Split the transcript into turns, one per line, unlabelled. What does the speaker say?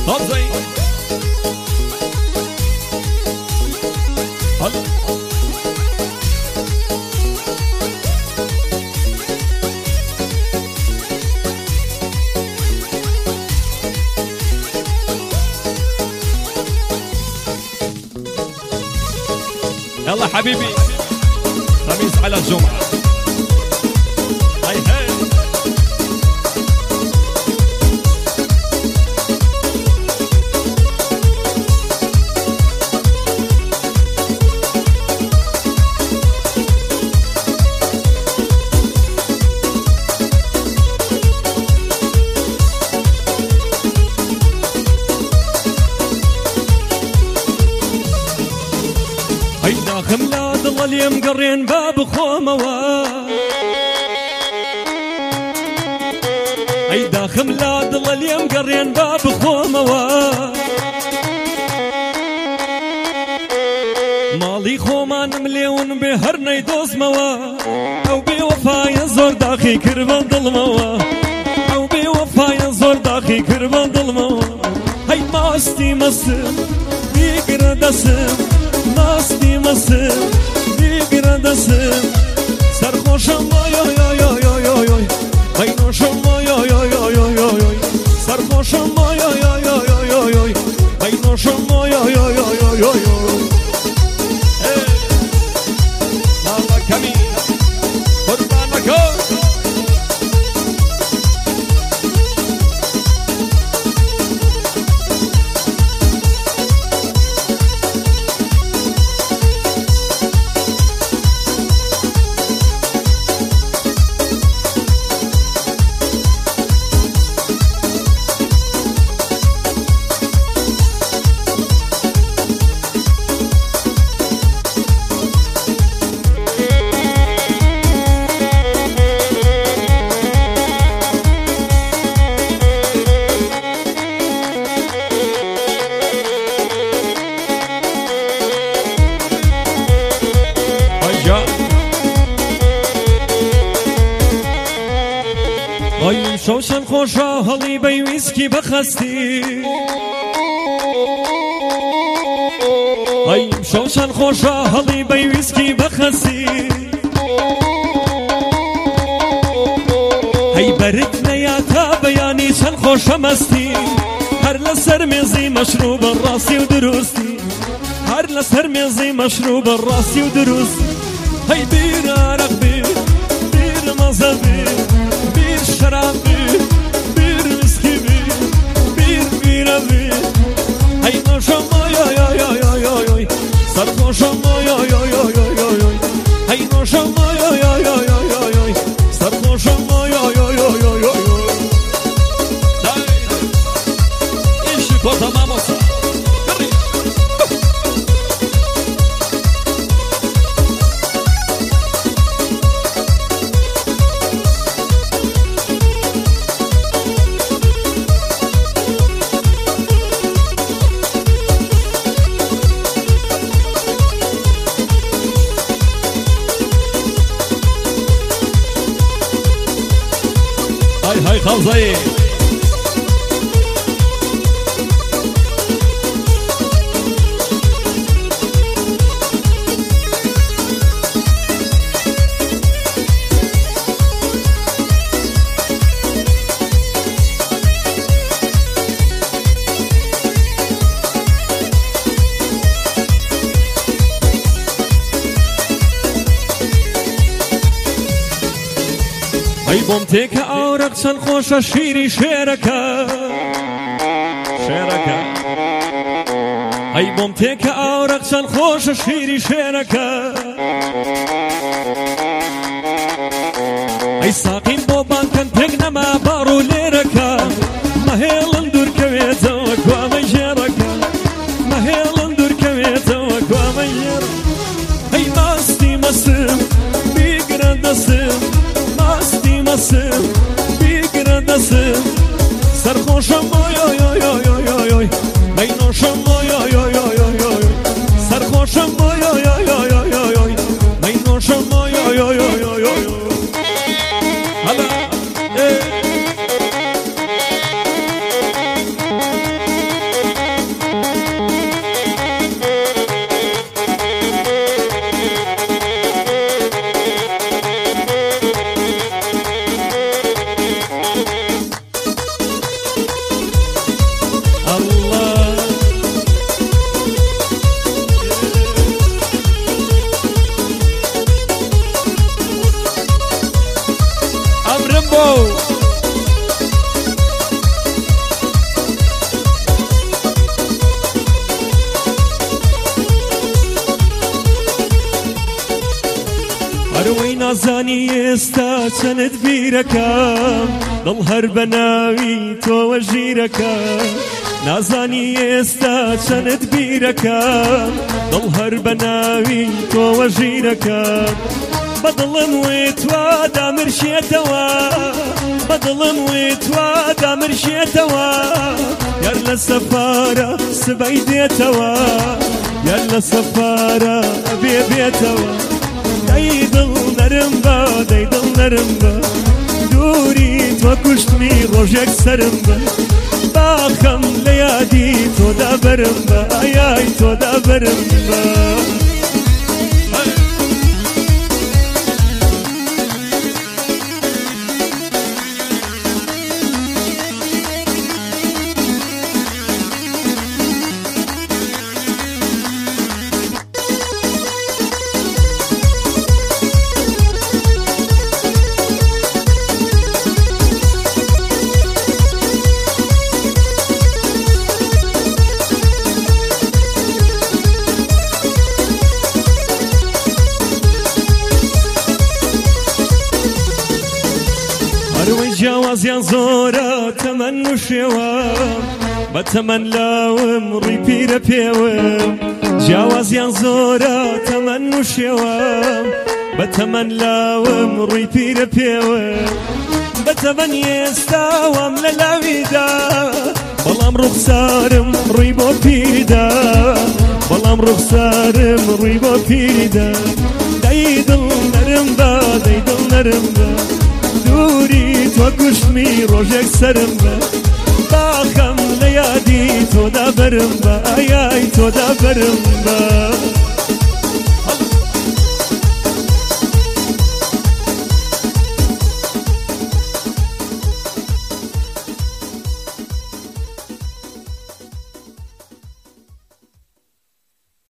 طب زي يلا حبيبي خميس على الجمعة. هاي هاي هيدا خملاد الله اللي مقرين باب خوموا، هيدا خملاد الله اللي مقرين باب خوموا، مالي خومان مليون بهرنا يدوز موا، او بوفايا زور داخي كربان ظلموا، او بوفايا زور داخي كربان ظلموا. هي ماستي مسم بيقرا دسم، ماستی مسم بیگر دستم سرخوشم یا یا یا یا یا یا اینوشم یا یا یا یا یا یا سرخوشم یا یا یا یا یا یا اینوشم یا یا یا یا یا یا الله کمی قربان مکن ای شوشن خوشا هلی بی ویسکی بخستی، ای شوشن خوشا هلی بی ویسکی بخستی، ای برد نیا تا بیانی چن خوشم استی، هر لسر میزی مشروب راسی و درستی، هر لسر میزی مشروب راسی و درستی. ای بیر عرق بیر مزه بیر شراب bir viski bir ay noşam ay ay ay ay ay ay sarhoşam ay ay ay ay ay ay ay noşam ay ay ay ay ay ay sarhoşam ay ay ay ay ay ay işi kotamamasa هاي خلصي ای بوم تک آورق چن خوش شیری شیرکه شیرکه ای بوم تک آورق چن خوش شیری شیرکه ای ساقیم بوبان کن تک نما بارو لیرکه مهیلن دور کویت و کوام شیرکه مهیلن دور کویت و کوام شیرکه ای ماستی مسم بیگر دستم ماستی مسم بیگر دستم سرخوشم آی آی آی آی آی آی مینوشم آی آی آی آی آی آی سرخوشم آی آی آی آی آی آی آی مینوشم آی آی آی آی آی آی هلا چەند بیرەکەم دڵ هەر بەناوی تۆوە ژیرەکەم نازانی ئێستا چەند بیرەکەم دڵ هەر بەناوی تۆوە ژیرەکەم بەدڵم وێ توا دامرشێتەوە بەدڵم وێ توا دامرشێتەوە یار لە سەفارە سبەی دێتەوە یار لە سەفارە ئەبێ بێتەوە دەی دڵ نەرم بە دەی دڵ نەرم بە دووری تۆ کوشتنی ڕۆژێک سەرم بە باخەم لە یادی تۆدا بەرم بە ئایای تۆدا بەرم بە جیاوازیان زۆرە تەمەن و شێوەم بە تەمەن لاوم ڕووی پیرە پێوم جیاوازیان زۆرە تەمەن و شێوەم بە تەمەن لاوم ڕووی پیرە پێوم بە تەمەن ئێستاوام لە لاویدا بەڵام ڕوخسارم ڕووی بۆ پیردا بەڵام ڕوخسارم ڕووی بۆ پیردا دەی دڵ نەرم بە دەی دڵ نەرم بە دووری تۆ کوشتنی ڕۆژێک سەرم بە باخەم لە یادی تۆدا بەرم بە ئایای تۆدا بەرم بە